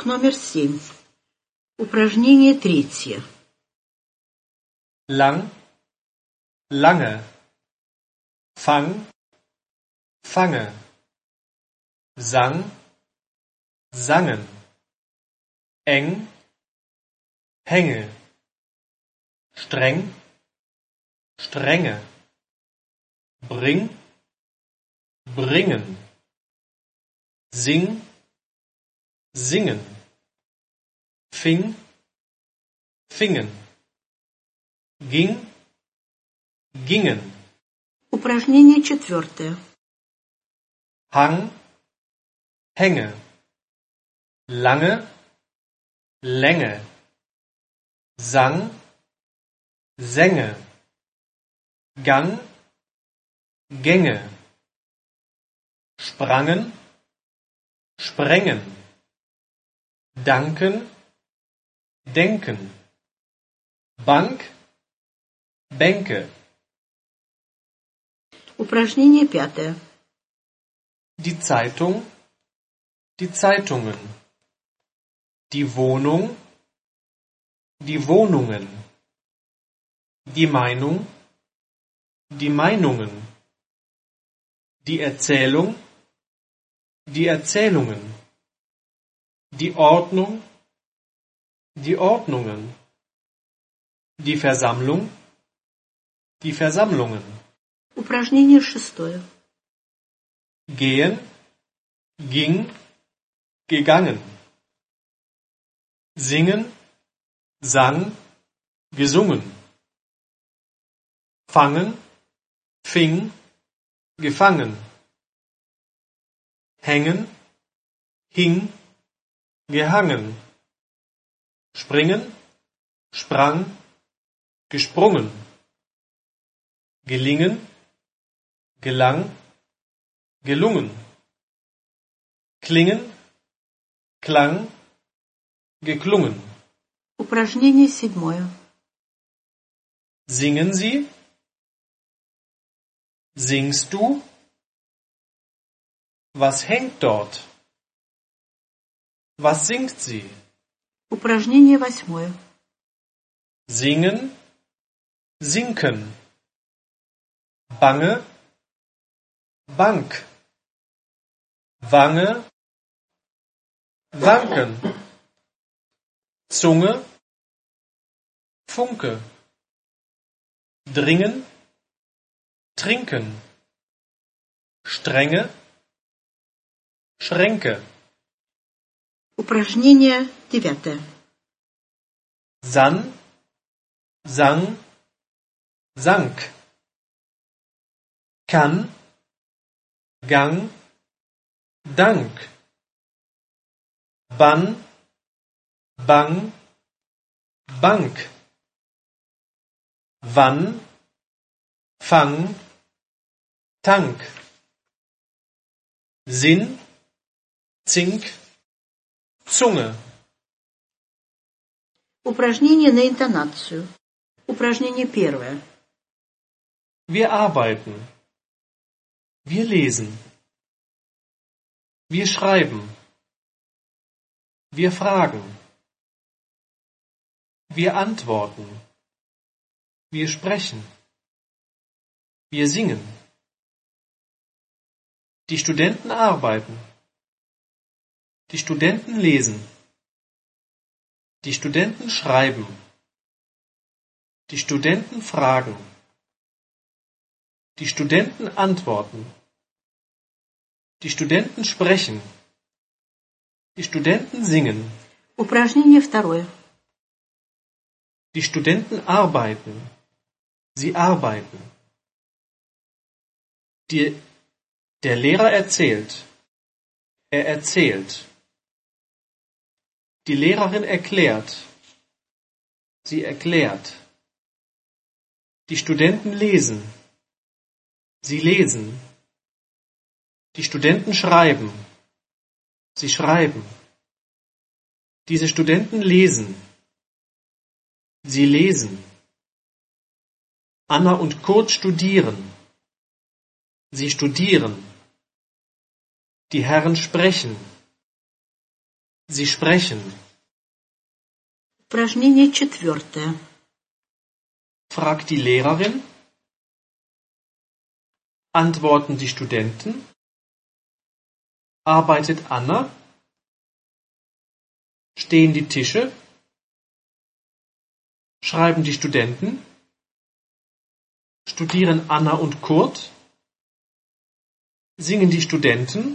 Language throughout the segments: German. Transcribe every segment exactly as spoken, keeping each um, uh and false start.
Урок номер семь. Упражнение третье. Lang, lange. Fang, fange. Sang, sangen. Eng, hänge. Streng, strenge. Bring, bringen. Sing, singen. Fing, fingen. Ging, gingen. Упражнение четвертое. Hang, hänge. Lange, Länge. Sang, Sänge. Gang, Gänge. Sprangen, sprengen. Danken, denken. Bank, Bänke. Упражнение пятое. Die Zeitung, die Zeitungen. Die Wohnung, die Wohnungen. Die Meinung, die Meinungen. Die Erzählung, die Erzählungen. Die Ordnung, die Ordnungen. Die Versammlung, die Versammlungen. Упражнение шестое. Gehen, ging, gegangen. Singen, sang, gesungen. Fangen, fing, gefangen. Hängen, hing, gehangen. Springen, sprang, gesprungen. Gelingen, gelang, gelungen. Klingen, klang, geklungen. Упражнение седьмое. Singen Sie? Singst du? Was hängt dort? Was singt sie? Упражнение восьмое. Singen, sinken. Bange, Bank. Wange, wanken. Zunge, Funke. Dringen, trinken. Strenge, Schränke. Упражнение девятое. San, sang, sank. Kann, gang, dank. Bann, bang, bank. Wann, fang, tank. Sinn, zink, Zunge. Упражнение на интонацию. Упражнение первое. Wir arbeiten. Wir lesen. Wir schreiben. Wir fragen. Wir antworten. Wir sprechen. Wir singen. Die Studenten arbeiten. Die Studenten lesen. Die Studenten schreiben. Die Studenten fragen. Die Studenten antworten. Die Studenten sprechen. Die Studenten singen. Упражнение второе. Die Studenten arbeiten. Sie arbeiten. Die, der Lehrer erzählt. Er erzählt. Die Lehrerin erklärt. Sie erklärt. Die Studenten lesen. Sie lesen. Die Studenten schreiben. Sie schreiben. Diese Studenten lesen. Sie lesen. Anna und Kurt studieren. Sie studieren. Die Herren sprechen. Sie sprechen. Упражнение четвертое. Fragt die Lehrerin. Antworten die Studenten. Arbeitet Anna? Stehen die Tische? Schreiben die Studenten? Studieren Anna und Kurt? Singen die Studenten?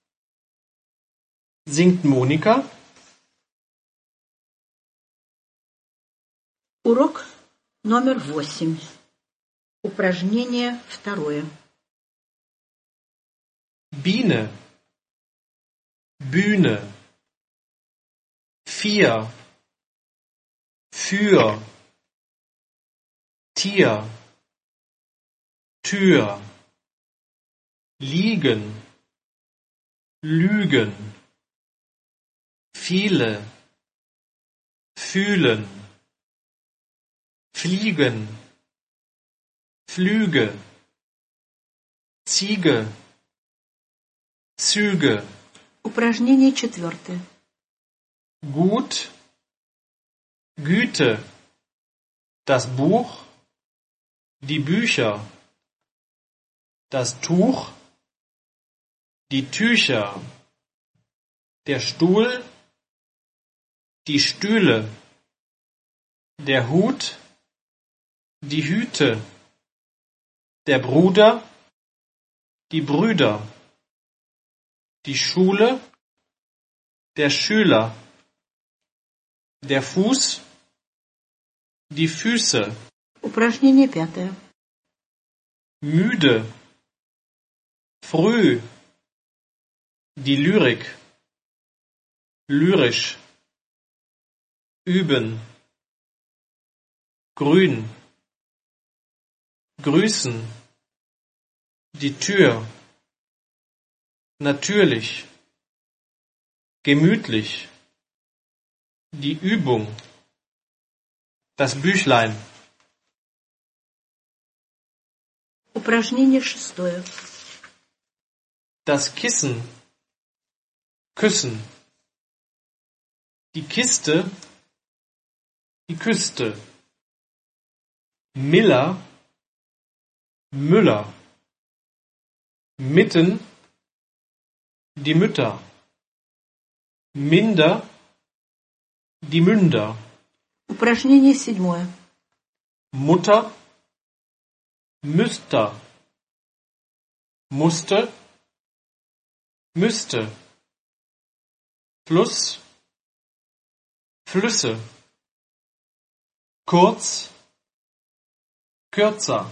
Singt Monika? Урок номер восемь. Упражнение второе. Biene, Bühne, vier, für, Tier, Tür, liegen, lügen, viele, fühlen, fliegen, Flüge, Ziege, Züge. Упражнение четвертое. Gut, Güte, das Buch, die Bücher, das Tuch, die Tücher, der Stuhl, die Stühle, der Hut, die Hüte, der Bruder, die Brüder, die Schule, der Schüler, der Fuß, die Füße. Упражнение пятое. Müde, früh, die Lyrik, lyrisch, üben, grün, grüßen, die Tür, natürlich, gemütlich, die Übung, das Büchlein. Упражнение шестое. Das Kissen, küssen, die Kiste, die Küste, Miller, Müller, mitten, die Mütter, minder, die Münder, Упражнение седьмое. Mutter, Müster, musste, müsste, Fluss, Flüsse, kurz, kürzer,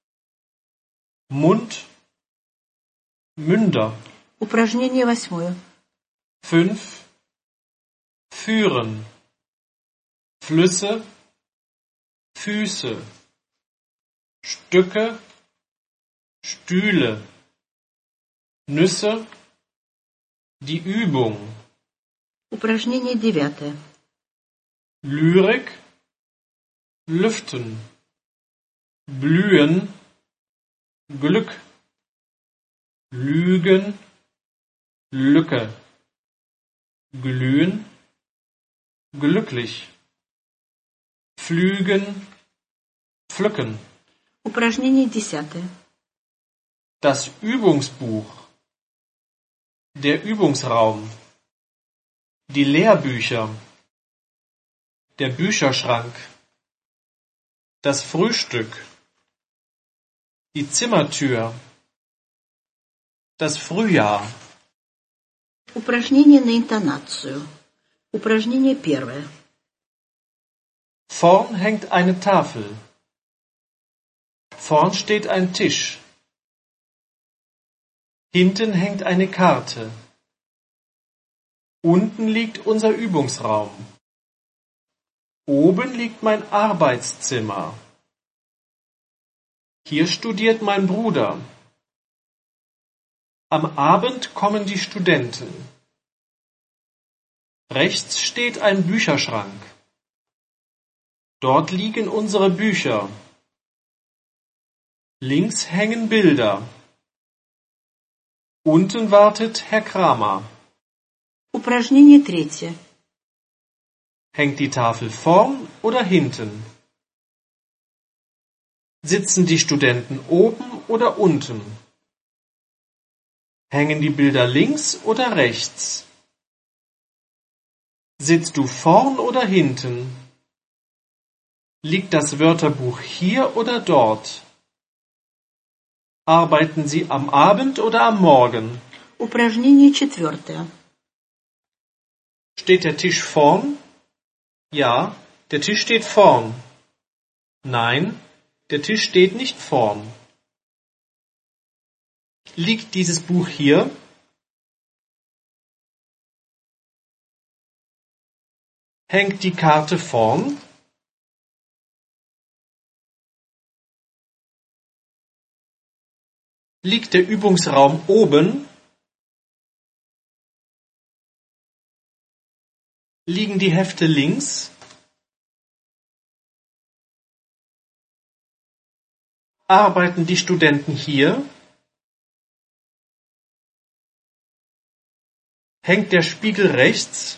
Mund, Münder. Упражнение восьмое. Fünf, führen, Flüsse, Füße, Stücke, Stühle, Nüsse, die Übung, Упражнение девятое. Lyrik, lüften, blühen, Glück, lügen, Lücke, glühen, glücklich, pflügen, pflücken. Упражнение десятое. Das Übungsbuch, der Übungsraum, die Lehrbücher, der Bücherschrank, das Frühstück, die Zimmertür, das Frühjahr. Упражнение на интонацию. Упражнение первое. Vorn hängt eine Tafel. Vorn steht ein Tisch. Hinten hängt eine Karte. Unten liegt unser Übungsraum. Oben liegt mein Arbeitszimmer. Hier studiert mein Bruder. Am Abend kommen die Studenten. Rechts steht ein Bücherschrank. Dort liegen unsere Bücher. Links hängen Bilder. Unten wartet Herr Kramer. Упражнение третье. Hängt die Tafel vorn oder hinten? Sitzen die Studenten oben oder unten? Hängen die Bilder links oder rechts? Sitzt du vorn oder hinten? Liegt das Wörterbuch hier oder dort? Arbeiten Sie am Abend oder am Morgen? Упражнение четвертое. Steht der Tisch vorn? Ja, der Tisch steht vorn. Nein, der Tisch steht nicht vorn. Liegt dieses Buch hier? Hängt die Karte vorn? Liegt der Übungsraum oben? Liegen die Hefte links? Arbeiten die Studenten hier? Hängt der Spiegel rechts?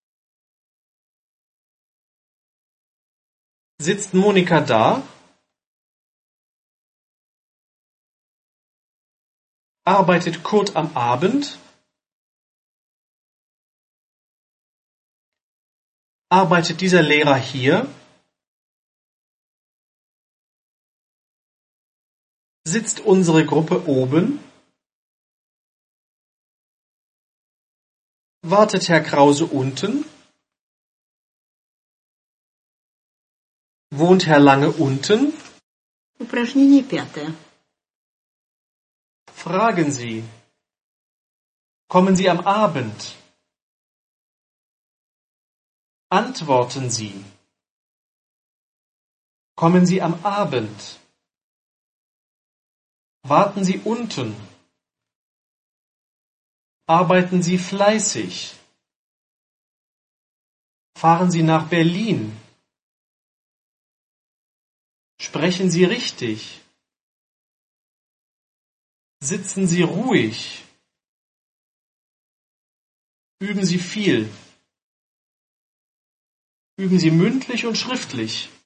Sitzt Monika da? Arbeitet Kurt am Abend? Arbeitet dieser Lehrer hier? Sitzt unsere Gruppe oben? Wartet Herr Krause unten? Wohnt Herr Lange unten? Упражнение пятое. Fragen Sie. Kommen Sie am Abend? Antworten Sie. Kommen Sie am Abend? Warten Sie unten? Arbeiten Sie fleißig? Fahren Sie nach Berlin? Sprechen Sie richtig? Sitzen Sie ruhig? Üben Sie viel? Üben Sie mündlich und schriftlich?